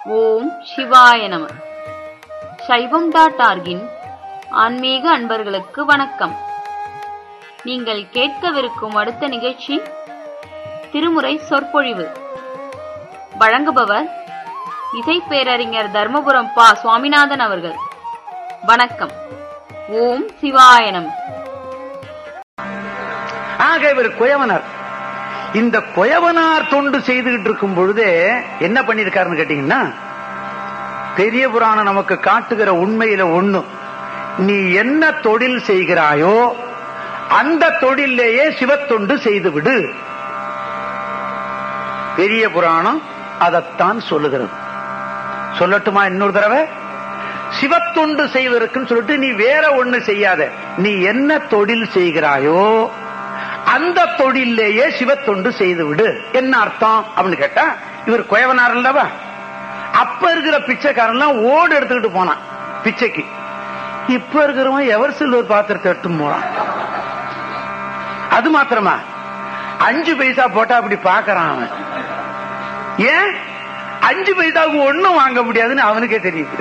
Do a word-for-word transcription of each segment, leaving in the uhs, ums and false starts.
ஓம் சிவாய நம. சைவம் டாட் ஆர்கின் ஆன்மீக அன்பர்களுக்கு வணக்கம். நீங்கள் கேட்கவிருக்கும் அடுத்த நிகழ்ச்சி திருமுறை சொற்பொழிவு. வழங்குபவர் இசை பேரறிஞர் தர்மபுரம் பா சுவாமிநாதன் அவர்கள். வணக்கம். ஓம் சிவாய நம. ஆக இவர் குயவனார். இந்த குயவனார் தொண்டு செய்துகிட்டு இருக்கும் பொழுதே என்ன பண்ணிருக்காருன்னு கேட்டீங்கன்னா, பெரிய புராணம் நமக்கு காட்டுகிற உண்மையில ஒண்ணு, நீ என்ன தொழில் செய்கிறாயோ அந்த தொழிலேயே சிவத்தொண்டு செய்துவிடு. பெரிய புராணம் அதைத்தான் சொல்லுகிறது. சொல்லட்டுமா இன்னொரு தடவை? சிவத்தொண்டு செய்வதற்குன்னு சொல்லிட்டு நீ வேற ஒண்ணு செய்யாத, நீ என்ன தொழில் செய்கிறாயோ அந்த தொழிலேயே சிவத்தொண்டு செய்து விடு. என்ன அர்த்தம் அப்படின்னு கேட்டா, இவர் குயவனார் அல்லவா, அப்ப இருக்கிற பிச்சைக்காரன் ஓடு எடுத்துக்கிட்டு போனான் பிச்சைக்கு. இப்ப இருக்கிறவன் எவர் சில்வர் பாத்திரத்தை எடுத்து போனான். அது மாத்திரமா, அஞ்சு பைசா போட்டா அப்படி பாக்குறான் அவன். ஏன் அஞ்சு பைசாவுக்கு ஒண்ணும் வாங்க முடியாதுன்னு அவனுக்கே தெரியுது.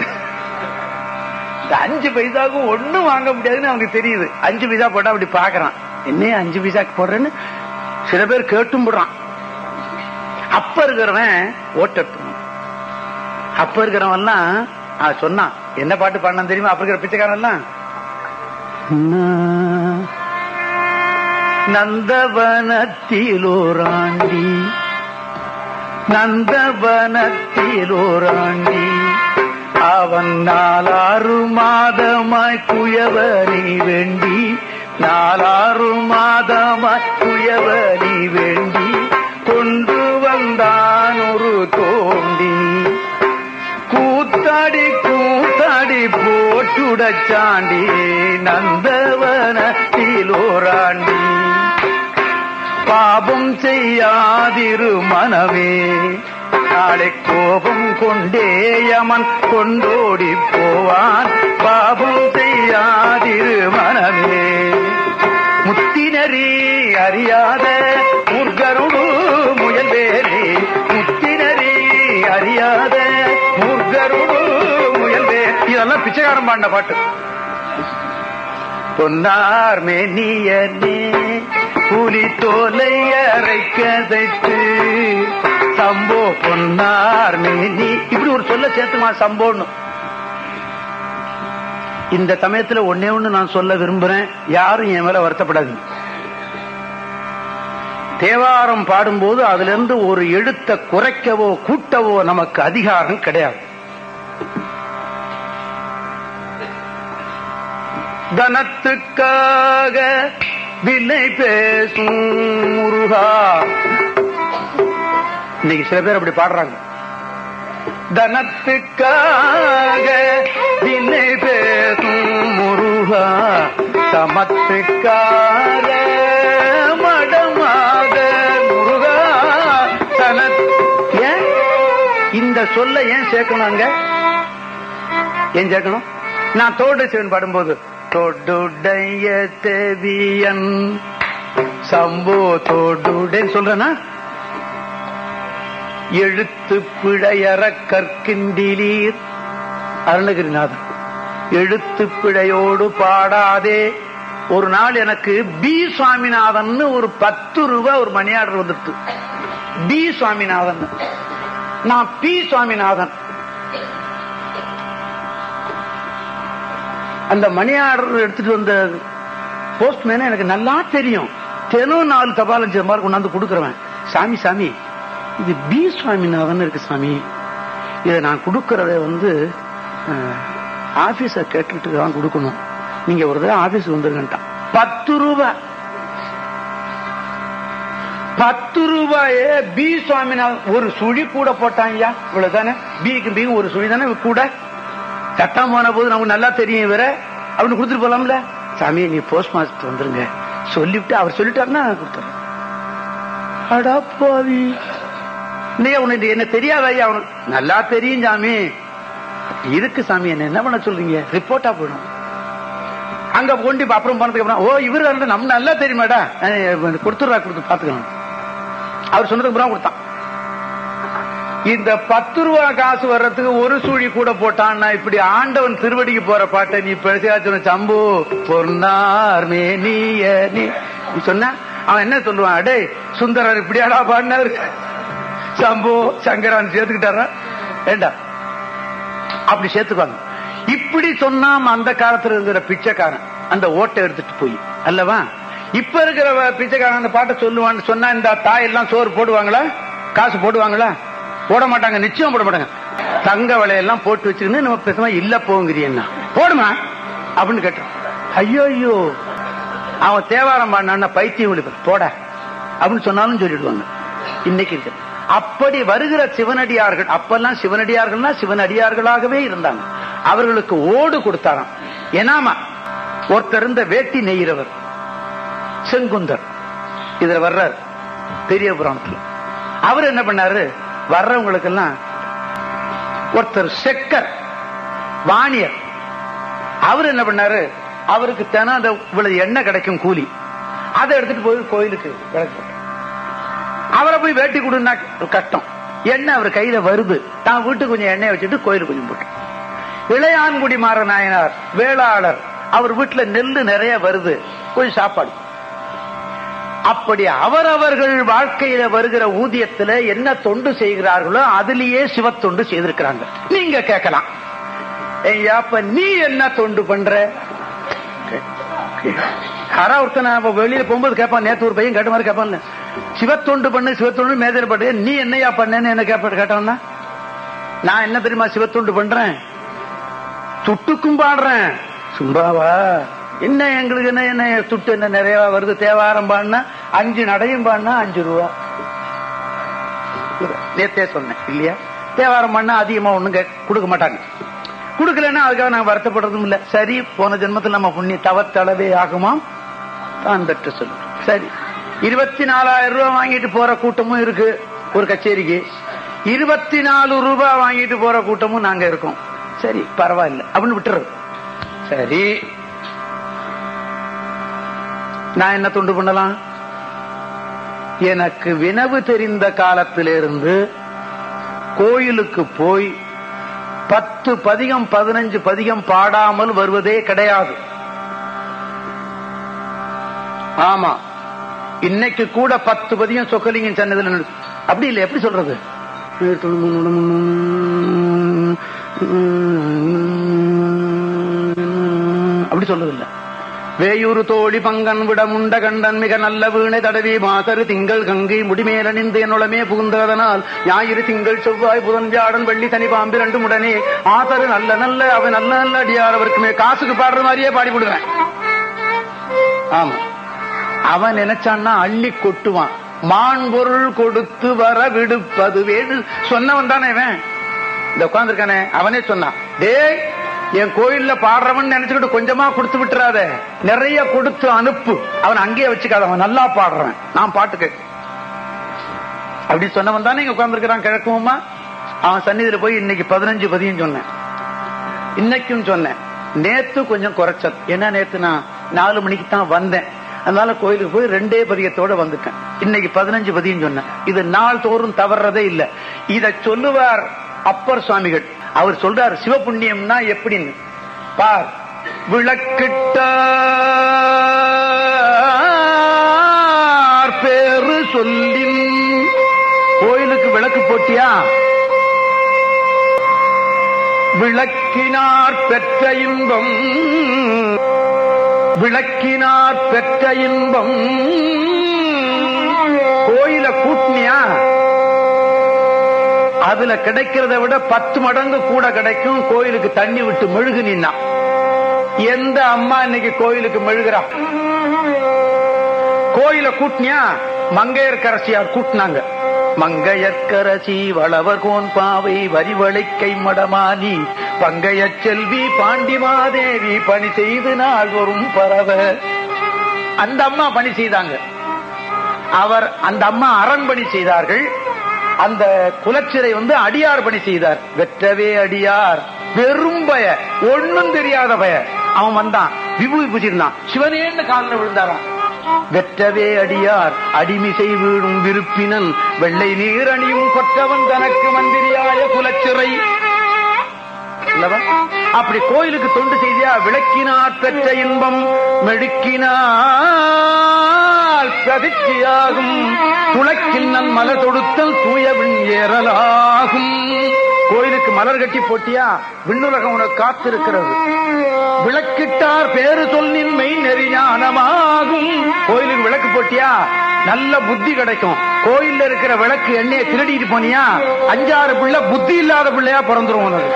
அஞ்சு பைசாவுக்கு ஒண்ணும் வாங்க முடியாதுன்னு அவனுக்கு தெரியுது. அஞ்சு பைசா போட்டா அப்படி பாக்குறான். என்ன அஞ்சு பைசாக்கு போடுறேன்னு சில பேர் கேட்டும் போடுறான். அப்ப இருக்கிறவன் ஓட்டு, அப்ப இருக்கிறவன் எல்லாம் சொன்னான். என்ன பாட்டு பாடினான் தெரியுமா? அப்ப இருக்கிற பிச்சைக்காரன் எல்லாம், நந்தவனத்திலோராண்டி நந்தவனத்திலோராண்டி அவன் நாலாறு மாதமாய் குயவனை வேண்டி, நாலாறு மாதமாய் குயவனை வேண்டி கொண்டு வந்தான் ஒரு தோண்டி. கூத்தாடி கூத்தாடி போட்டுடச்சாண்டி நந்தவனத்திலோராண்டி. பாபம் செய்யாதிரு மனமே, நாளை கோபம் கொண்டே யமன் கொண்டோடி போவான். பாபம் செய்யாதிரு மனமே, முத்தினரி அறியாத முர்கருடு முயல்வேரே, முத்தினரி அறியாத முர்கருடு முயல்வே. இதெல்லாம் பிச்சைக்காரன் பாண்ட பாட்டு. பொன்னார் மேனியனே புலி தோலை அரைக்கதைத்து சம்போ பொன்னார் மேனி, இப்படி ஒரு சொல்ல சேர்த்துமா சம்போன்னு. இந்த சமயத்துல ஒன்னே ஒண்ணு நான் சொல்ல விரும்புறேன், யாரும் என் மேல வருத்தப்படாதீங்க. தேவாரம் பாடும்போது அதுல இருந்து ஒரு எழுத்தை குறைக்கவோ கூட்டவோ நமக்கு அதிகாரம் கிடையாது. தனத்துக்காக விலை பேசும் முருகா, இன்னைக்கு சில பேர் அப்படி பாடுறாங்க. தனத்துக்காக விலை பேசும் முருகா, சமத்துக்காக மடமாக முருகா தன. ஏன் இந்த சொல்ல ஏன் சேர்க்கணும்? ஏன் சேர்க்கணும்? நான் தோடு சிவன் பாடும்போது, தோடுடைய தேவியன் சம்போ தோடுடன் சொல்றேன்னா, எழுத்து பிழையற கற்கின்றீர் அருணகிரிநாதன். எழுத்து பிழையோடு பாடாதே. ஒரு நாள் எனக்கு பி சுவாமிநாதன் ஒரு பத்து ரூபாய் ஒரு மணி ஆர்டர் வந்துட்டு, பி சுவாமிநாதன். நான் பி சுவாமிநாதன். அந்த மணி ஆர்டர் எடுத்துட்டு வந்த போஸ்ட்மேன் எனக்கு நல்லா தெரியும். தினம் நாலு தபால் மாதிரி கொண்டாந்து கொடுக்குறவன். சாமி சாமி இது பி சுவாமிநாதன் இருக்கு சாமி, இதை நான் கொடுக்கறத வந்து ஆபீஸ கேட்டுட்டு தான் கொடுக்கணும், நீங்க ஒரு தடவை ஆபீஸ் வந்துருங்கட்டான். பத்து ரூபாய் பத்து ரூபாயே பி சுவாமிநாதன். ஒரு சுழி கூட போட்டாங்க. இவ்வளவுதானே, பிக்கு பி ஒரு சுழி தானே கூட. கட்டாம போன போது நமக்கு நல்லா தெரியும் வேற, அப்படின்னு கொடுத்துட்டு போலாம்ல. சாமி நீ போஸ்ட் மாஸ்டர் வந்துருங்க சொல்லிவிட்டு அவர் சொல்லிட்டாருன்னா கொடுத்துறேன். அடாப்பாவி, உனக்கு என்ன தெரியாதா? அவனுக்கு நல்லா தெரியும் சாமி. இருக்கு சாமி, என்ன என்ன பண்ண சொல்றீங்க? ரிப்போர்ட்டா போயிடும். அங்க கொண்டு அப்புறம் போனதுக்கு அப்புறம், ஓ இவரு நம்ம நல்லா தெரியுமாடா, கொடுத்துடுறா, கொடுத்து பாத்துக்கணும். அவர் சொன்னதுக்கு அப்புறம் கொடுத்தான். இந்த பத்து ரூபா காசு வர்றதுக்கு ஒரு சூழி கூட போட்டான்னா இப்படி ஆண்டவன் திருவடிக்கு போற பாட்டை நீ பேசியாச்சு சம்பு பொன்னார் மேனிய நீ சொன்ன அவன் என்ன சொல்லுவான், அடே சுந்தரர் இப்படியாடா பாடினாரு, சம்பு சங்கரான் சேர்த்துக்கிட்டாரா வேண்டாம் அப்படி சேர்த்துக்குவாங்க. இப்படி சொன்னாம அந்த காலத்துல இருக்கிற பிச்சைக்காரன் அந்த ஓட்டை எடுத்துட்டு போய் அல்லவா, இப்ப இருக்கிற பிச்சைக்காரன் அந்த பாட்டை சொல்லுவான்னு சொன்னா இந்த தாய் எல்லாம் சோறு போடுவாங்களா, காசு போடுவாங்களா? போட மாட்டாங்க, நிச்சயம் போட மாட்டாங்க. தங்க விலையெல்லாம் போட்டு வச்சுக்கின்னு நம்ம பேசாம இல்ல போங்கிறியன்னா போடுமா அப்படின்னு கேட்டோம். ஐயோ ஐயோ அவன் தேவாரம் பாடினா பைத்தியம் விழிப்ப போட அப்படின்னு சொன்னாலும் சொல்லிடுவாங்க. இன்னைக்கு இருக்கு அப்படி வருகிற சிவனடியார்கள், அப்பெல்லாம் சிவனடியார்கள்னா சிவனடியார்களாகவே இருந்தாங்க. அவர்களுக்கு ஓடு கொடுத்தாராம். ஏனாமா ஒருத்தர் இருந்த வேட்டி நெய்கிறவர் செங்குந்தர், இதுல வர்றார் பெரிய புராணத்துல. அவர் என்ன பண்ணாரு, வர்றவங்களுக்கு எல்லாம் ஒருத்தர் செக்கர் வாணியர், அவர் என்ன பண்ணாரு, அவருக்கு தினம் அந்த இவ்வளவு எண்ணெய் கிடைக்கும் கூலி, அதை எடுத்துட்டு போய் கோயிலுக்கு விளக்கு. அவரை போய் வேட்டி கொடுன்னா கஷ்டம், எண்ணெய் அவர் கையில வருது, தான் வீட்டுக்கு கொஞ்சம் எண்ணெய் வச்சுட்டு கோயிலுக்கு கொஞ்சம் போட்டு. இளையான்குடி மாற நாயனார் வேளாளர், அவர் வீட்டுல நெல்லு நிறைய வருது, கொஞ்சம் சாப்பாடு. அப்படி அவரவர்கள் வாழ்க்கையில வருகிற ஊதியத்துல என்ன தொண்டு செய்கிறார்களோ அதுலயே சிவத்தொண்டு செய்திருக்கிறாங்க. நீங்க கேட்கலாம், அப்ப நீ என்ன தொண்டு பண்ற? யாரா ஒருத்தன வெளியில போகும்போது கேட்பான், நேத்து ஒரு பையன் கேட்ட மாதிரி கேட்பான், சிவத்தொண்டு பண்ணு சிவத்தொண்டு மேதர் பட்டு நீ என்னையா பண்ணேன்னு என்ன கேட்ப கேட்டான்னா, நான் என்ன தெரியுமா சிவத்தொண்டு பண்றேன், துட்டுக்கும் பாடுறேன். சும்பாவா என்ன எங்களுக்கு என்ன என்ன துட்டு என்ன நிறைய வருது, தேவாரம் பாடினா அஞ்சு நடையும் பாடினா அஞ்சு ரூபா. நேத்தே சொன்னேன் இல்லையா, தேவாரம் பாடினா அதிகமா ஒண்ணும் கொடுக்க மாட்டாங்க. கொடுக்கலன்னா அதுக்காக நான் வருத்தப்படுறதும் இல்ல. சரி, போன ஜென்மத்தில் நம்ம புண்ணிய தவத்தளவே ஆகுமாம் தான் பெற்று சொல்லு. சரி, இருபத்தி நாலாயிரம் ரூபாய் வாங்கிட்டு போற கூட்டமும் இருக்கு ஒரு கச்சேரிக்கு, இருபத்தி நாலு ரூபாய் வாங்கிட்டு போற கூட்டமும் நாங்க இருக்கோம். சரி பரவாயில்ல அப்படின்னு விட்டுறது. சரி, நான் என்ன தொண்டு பண்ணலாம்? எனக்கு வினவு தெரிந்த காலத்திலிருந்து கோயிலுக்கு போய் பத்து பதிகம் பதினஞ்சு பதிகம் பாடாமல் வருவதே கிடையாது. ஆமா, இன்னைக்கு கூட பத்து பதிகம் சொக்கலிங்கம் சன்னதில் அப்படி இல்லை. எப்படி சொல்றது, அப்படி சொல்றது இல்ல. வேயூரு தோழி பங்கன் விட முண்ட கண்டன் மிக நல்ல வீணை தடவி மாசரு திங்கள் கங்கை முடிமேலணிந்து என்னுளமே புகுந்ததனால் ஞாயிறு திங்கள் செவ்வாய் புதன் வியாழன் வெள்ளி தனி பாம்பு ரெண்டு முடனே ஆசரு நல்ல நல்ல அவன் நல்ல நல்ல அடியார் அவருக்குமே காசுக்கு பாடுற மாதிரியே பாடி விடுவேன். ஆமா, அவன் நினைச்சான்னா அள்ளி கொட்டுவான். மான் பொருள் கொடுத்து வர விடுப்பது வேணு சொன்னவன் தானே இவன், இந்த உட்கார்ந்துருக்கானே அவனே சொன்னான், டேய் என் கோயில்ல பாடுறவன் நினைச்சுக்கிட்டு கொஞ்சமா கொடுத்து விட்டுறாத, நிறைய கொடுத்து அனுப்பு, அவன் அங்கேயே வச்சுக்காத, அவன் நல்லா பாடுறான், நான் பாட்டு கேட்க அப்படி சொன்னவன் தானே இங்க உட்கார்ந்துருக்கிறான் கிழக்குமா. அவன் சன்னிதியில போய் இன்னைக்கு பதினஞ்சு பதியும் சொன்னேன், இன்னைக்கும் சொன்னேன். நேத்து கொஞ்சம் குறைச்சல், ஏன்னா நேத்து நான் நாலு மணிக்கு தான் வந்தேன், அதனால கோயிலுக்கு போய் ரெண்டே பதியத்தோட வந்துட்டேன். இன்னைக்கு பதினஞ்சு பதியும் சொன்னேன். இது நாள் தோறும் தவறதே இல்லை. இத சொல்லுவார் அப்பர் சுவாமிகள். அவர் சொல்றார் சிவபுண்ணியம்னா எப்படின்னு பார். விளக்கிட்ட பேரு சொல்லின், கோயிலுக்கு விளக்கு போட்டியா, விளக்கினார் பெற்ற இன்பம், விளக்கினார் பெற்ற இன்பம். கோயில கூட்டினியா, அதுல கிடைக்கிறத விட பத்து மடங்கு கூட கிடைக்கும். கோயிலுக்கு தண்ணி விட்டு மெழுகு நின்னா, எந்த அம்மா இன்னைக்கு கோயிலுக்கு மெழுகுறா? கோயில கூட்டினியா, மங்கையர்கரசியார் கூட்டினாங்க. மங்கையர்கரசி வளவர் கோன் பாவை வரிவளைக்கை மடமானி பங்கைய செல்வி பாண்டிமாதேவி பணி செய்து நாள் வரும் பரவ. அந்த அம்மா பணி செய்தாங்க. அவர் அந்த அம்மா அரண்பணி செய்தார்கள். அந்த குலச்சிறை வந்து அடியார் பணி செய்தார். வெற்றவே அடியார், வெறும் பய, ஒன்னும் தெரியாத பய. அவன் வந்தான், விபூதி பூச்சிருந்தான், சிவனேன்னு காலில் விழுந்தாராம். வெற்றவே அடியார் அடிமிசை வீடும் விருப்பினன் வெள்ளை நீர் அணியும் கொற்றவன் தனக்கு மந்திரியாய குலச்சிறை. அப்படி கோயிலுக்கு தொண்டு செய்தியா விளக்கினார் பெற்ற இன்பம் மெடுக்கினால் பிரதிச்சியாகும் துளக்கின்னன் மலர் தொடுத்தல் தூயவின் ஏறலாகும். கோயிலுக்கு மலர் கட்டி போட்டியா விண்ணுலகம் உனக்கு காத்திருக்கிறது. விளக்கிட்டார் பேரு சொல்லின் மெய் நெறிஞானமாகும். கோயிலுக்கு விளக்கு போட்டியா நல்ல புத்தி கிடைக்கும். கோயில்ல இருக்கிற விளக்கு எண்ணெயை திருடிட்டு போனியா அஞ்சாறு பிள்ளை புத்தி இல்லாத பிள்ளையா பிறந்துரும் உனக்கு.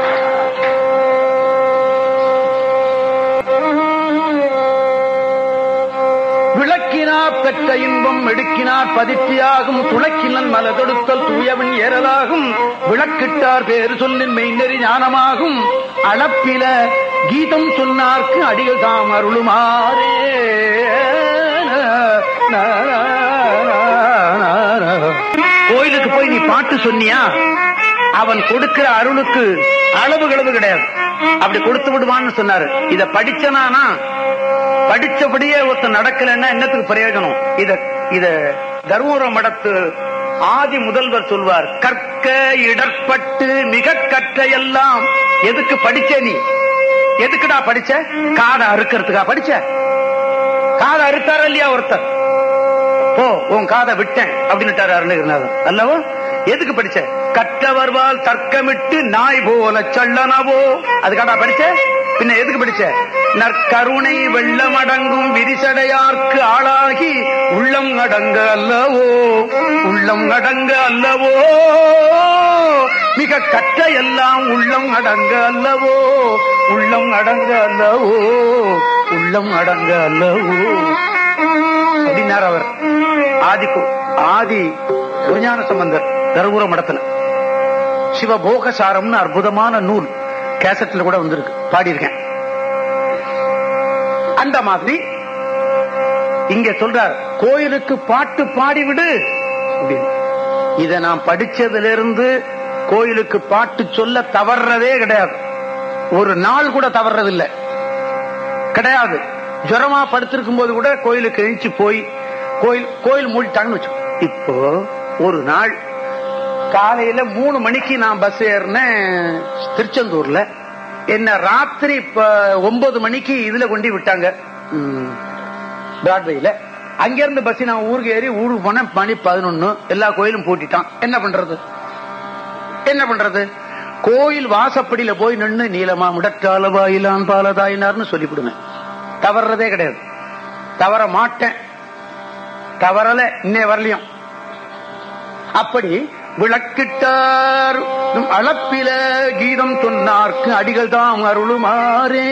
விளக்கினார் பெற்ற இன்பம் எடுக்கினார் பதிர்ச்சியாகும் துளக்கினன் மலதொடுத்தல் தூயவன் ஏறலாகும். விளக்கிட்டார் பேரு சொல்லின் மெய்நெறி ஞானமாகும். அளப்பில கீதம் சொன்னார்க்கு அடிகள் தாம் அருளுமாறே. கோயிலுக்கு போய் நீ பாட்டு சொன்னியா அவன் கொடுக்கிற அருளுக்கு அளவு களவு கிடையாது. அப்படி கொடுத்து விடுவான்னு சொன்னாரு. இத படிச்சனானா படிச்சபடியே ஒருத்தர் நடக்கலன்னா என்னத்துக்கு பிரயோஜனம்? இத இத தர்மபுரம் மடத்து ஆதி முதல்வர் சொல்வார், கற்க இடர்பட்டு மிக கற்ற எல்லாம். எதுக்கு படிச்ச நீ? எதுக்குடா படிச்ச? காதை அறுக்கிறதுக்கா படிச்ச? காதை அறுத்தார இல்லையா ஒருத்தர்? போ உன் காதை விட்டேன் அப்படின்னு அருணகிரிநாதன் அல்லவோ. எதுக்கு படிச்ச? கற்றவர்வால் தர்க்கமிட்டு நாய் போல சள்ளனவோ. அதுக்காடா படிச்ச? பின்ன எதுக்கு படிச்ச? நற்கருணை வெள்ளம் அடங்கும் விரிசடையார்க்கு ஆளாகி உள்ளம் அடங்க அல்லவோ, உள்ளம் அடங்க அல்லவோ. மிக கற்ற எல்லாம் உள்ளம் அடங்க அல்லவோ, உள்ளம் அடங்க அல்லவோ, உள்ளம் அடங்க அல்லவோ அப்படின்னார் அவர். ஆதி ஆதி குருஞான சம்பந்தர் தருமபுர மடத்துல சிவபோகசாரம்னு அற்புதமான நூல் கேசட்ல கூட வந்திருக்கு, பாடியிருக்கேன். அந்த மாதிரி இங்க சொல்றார், கோயிலுக்கு பாட்டு பாடிவிடு. இத நான் படிச்சதுல இருந்து கோயிலுக்கு பாட்டு சொல்ல தவறதே கிடையாது. ஒரு நாள் கூட தவறதில்லை கிடையாது. ஜுரமா படுத்திருக்கும் போது கூட கோயிலுக்கு எழுச்சி போய் கோயில் கோயில் மூடிட்டாங்கன்னு வச்சு. இப்போ ஒரு நாள் காலையில மூணு மணிக்கு நான் பஸ் ஏறினேன் திருச்செந்தூர்ல. என்ன ராத்திரி ஒன்பது மணிக்கு இதுல கொண்டு விட்டாங்க பிராட்வேல. அங்கிருந்து பஸ் நான் ஊருக்கு ஏறி ஊருக்கு போன மணி பதினொன்னு. எல்லா கோயிலும் பூட்டிட்டான். என்ன பண்றது என்ன பண்றது? கோயில் வாசப்படியில போய் நின்று நீளமா முடற்றால வாயிலான் பாலதாயினார்னு சொல்லிவிடுவேன். தவறதே கிடையாது. தவற மாட்டேன். தவறல இன்னே வரலையும். அப்படி விளக்கிட்டார் அளப்பில கீதம் சொன்னார்க்கு அடிகள் தாம் அருளுமாறே.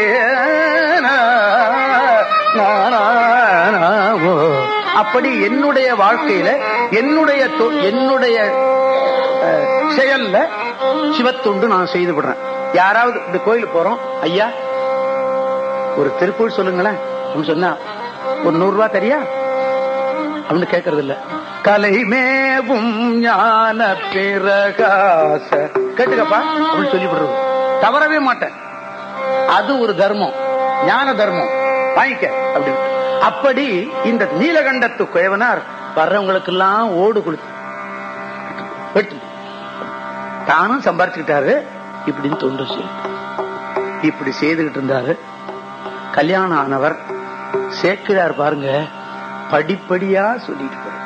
அப்படி என்னுடைய வாழ்க்கையில என்னுடைய என்னுடைய செயல்ல சிவத்தொண்டு நான் செய்து விடுறேன். யாராவது இந்த கோயிலுக்கு போறோம், ஐயா ஒரு திருப்பூர் சொல்லுங்களேன் சொன்னா ஒரு நூறு ரூபாய் தெரியா அப்படின்னு கேட்கறது இல்ல. கலைமேவும் ஞான பிரகாச கேட்டுக்கப்பா அப்படின்னு சொல்லிவிடுறது. தவறவே மாட்டேன். அது ஒரு தர்மம், ஞான தர்மம், வாங்கிக்க அப்படின்னு. அப்படி இந்த நீலகண்டத்து குயவனார் வர்றவங்களுக்கு எல்லாம் ஓடு கொடுத்து எடுத்து தானும் சம்பாரிச்சுக்கிட்டாரு. இப்படின்னு தொண்டு செய்ய இப்படி செய்துகிட்டு இருந்தாரு. கல்யாணம் ஆனவர் சேர்க்கிறார் பாருங்க, படிப்படியா சொல்லிட்டு போற.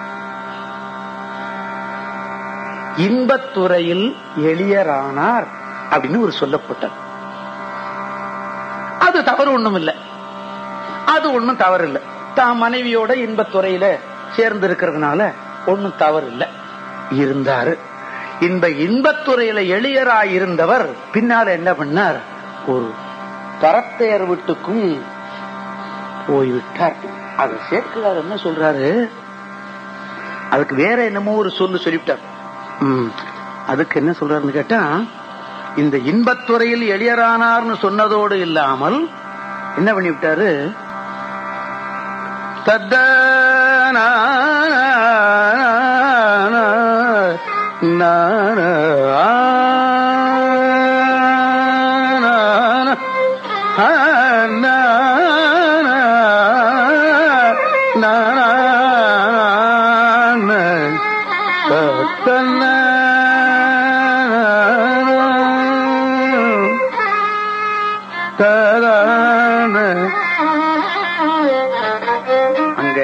இன்பத்துறையில் எளியரானார் அப்படின்னு ஒரு சொல்லப்பட்டார். அது தவறு ஒண்ணும் இல்லை. அது ஒண்ணும் தவறு இல்லை. தான் மனைவியோட இன்பத்துறையில சேர்ந்து இருக்கிறதுனால ஒன்னும் தவறு இல்லை. இருந்தாரு. இந்த இன்பத்துறையில எளியராய் இருந்தவர் பின்னால என்ன பண்ணார்? ஒரு தரத்தையர் வீட்டுக்கும் போய்விட்டார். அதை சேர்க்கிறார். என்ன சொல்றாரு? அதுக்கு வேற என்னமோ ஒரு சொல்லு சொல்லிவிட்டார். அதுக்கு என்ன சொல்றாருன்னு கேட்டா, இந்த இன்பத்துறையில் எளியரானார்னு சொன்னதோடு இல்லாமல் என்ன பண்ணிவிட்டாரு? தத்தன அங்க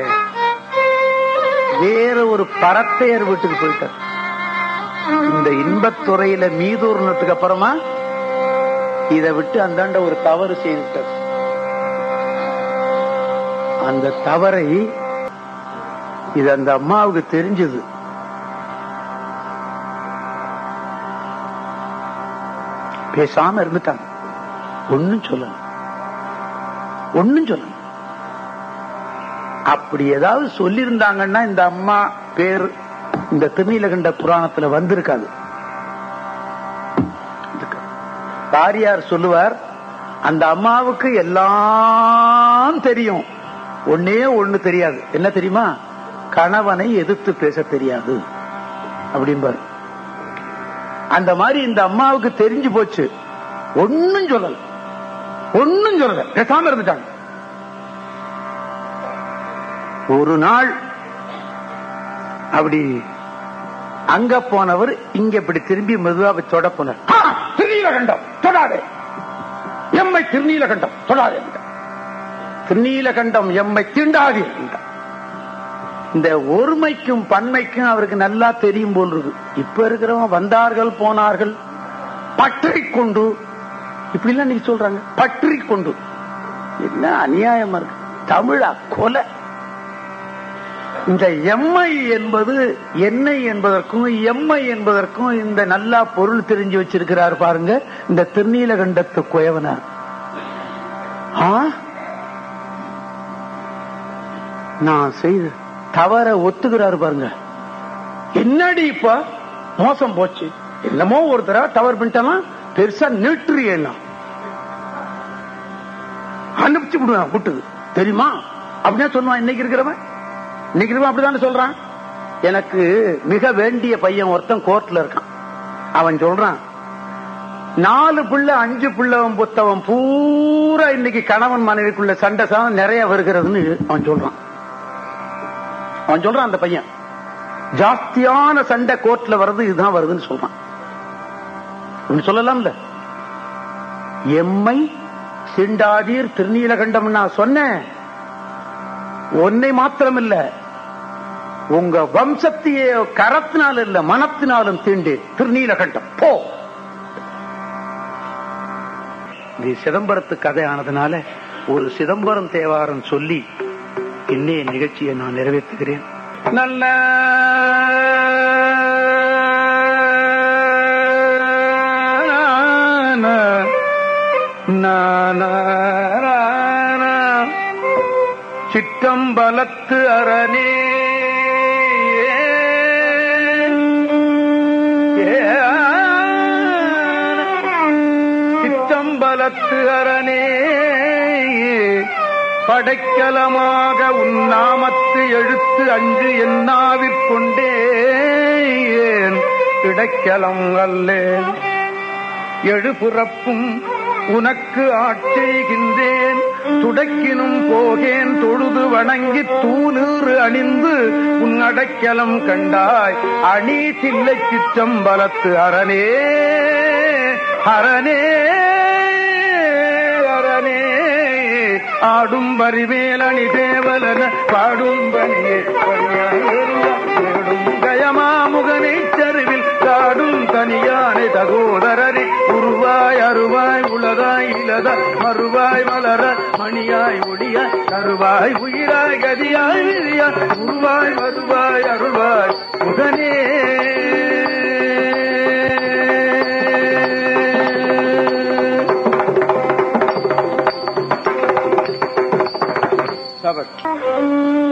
வேற ஒரு பரத்தையர் வீட்டுக்கு போயிட்டார். இந்த இன்பத்துறையில மீதூர்னதுக்கு அப்புறமா இதை விட்டு அந்தாண்ட ஒரு தவறு செய்துட்டார். அந்த தவறை இது அந்த அம்மாவுக்கு தெரிஞ்சது. பேசாம இருந்துட்டாங்க. ஒன்னும் சொல்லல, ஒன்னும் சொல்லல. அப்படி ஏதாவது சொல்லியிருந்தாங்கன்னா இந்த அம்மா பேர் இந்த திருநீலகண்ட புராணத்துல வந்திருக்காது. தாரியார் சொல்லுவார், அந்த அம்மாவுக்கு எல்லாம் தெரியும், ஒன்னே ஒண்ணு தெரியாது. என்ன தெரியுமா? கணவனை எதிர்த்து பேச தெரியாது அப்படின்பார். அந்த மாதிரி இந்த அம்மாவுக்கு தெரிஞ்சு போச்சு. ஒன்னும் சொல்லல, ஒன்னும் சொல்லல, பேசாம இருந்துட்டாங்க. ஒரு நாள் அப்படி அங்க போனவர் இங்க இப்படி திரும்பி மெதுவா தொட போனார். திருநீலகண்டம் தொடாதே, எம்மை திருநீலகண்டம் தொடாதே, திருநீலகண்டம் எம்மை தீண்டாதே. இந்த ஒருமைக்கும் பன்மைக்கும் அவருக்கு நல்லா தெரியும் போல் இருக்கு. இப்ப இருக்கிறவங்க வந்தார்கள் போனார்கள், பற்றி கொண்டு இப்படி எல்லாம் நீங்க சொல்றாங்க. பற்றி கொண்டு என்ன அநியாயமா இருக்கு. தமிழா கொலை. இந்த எம்மை என்பது என்னை என்பதற்கும் எம்மை என்பதற்கும் இந்த நல்லா பொருள் தெரிஞ்சு வச்சிருக்கிறார் பாருங்க இந்த திருநீலகண்டத்து குயவனார். நான் செய்து தவற ஒத்துக்கிறாரு பாருங்க. என்னடி இப்ப மோசம் போச்சு, என்னமோ ஒரு தடவை தவறு பண்ணிட்டா பெருசா நீட்டுறியெல்லாம் அனுப்பிச்சு விடுவேன் விட்டுது தெரியுமா அப்படின்னா சொல்லுவான். இன்னைக்கு இருக்கிறவன் இன்னைக்கு இருக்கிறவன் அப்படித்தானே சொல்றான். எனக்கு மிக வேண்டிய பையன் ஒருத்தன் கோர்ட்ல இருக்கான். அவன் சொல்றான், நாலு பிள்ளை அஞ்சு பிள்ளைவன் புத்தவன் பூரா இன்னைக்கு கணவன் மனைவிக்குள்ள சண்டை சாதம் நிறைய வருகிறதுன்னு அவன் சொல்றான். அவன் சொல்றான் அந்த பையன் ஜாஸ்தியான சண்டை கோர்ட்ல வருது, இதுதான் வருதுன்னு சொல்றான். சொல்லலாம்ல. எம்மை சிண்டாதீர் திருநீலகண்டம் நான் சொன்னேன். ஒன்னை மாத்திரம் இல்ல, உங்க வம்சத்தையே கரத்தினாலும் இல்ல மனத்தினாலும் தீண்டு திருநீலகண்டம் போ. இது சிதம்பரத்து கதை ஆனதுனால ஒரு சிதம்பரம் தேவாரம் சொல்லி இன்னைய நிகழ்ச்சியை நான் நிறைவேற்றுகிறேன். நல்ல சிற்றம்பலத்து அரணே சிற்றம்பலத்து அரணே படைக்கலமாக உன்னாமத்து எழுத்து அஞ்சு என்னாவிற்கொண்டேன் கிடைக்கலம் அல்லேன் எழுபுறப்பும் உனக்கு ஆட்செய்கின்றேன் துடைக்கினும் போகேன் தொழுது வணங்கி தூணீறு அணிந்து உன் அடைக்கலம் கண்டாய் அணி தில்லை சிற்றம்பலத்து அரணே அரணே அரணே ஆடும் பரிவேலணி தேவலன பாடும் பணியே பணியாடும் கயமாமுகனை சருவில் காடும் தனியானை தகோதரரே உருவாய் அருவாய் உலகாய் இலத மறுவாய் மலர மணியாய் ஒடிய கருவாய் உயிராய் கதியாய் விதியாய் உருவாய் வருவாய் அருள்வாய் முகனே சபட்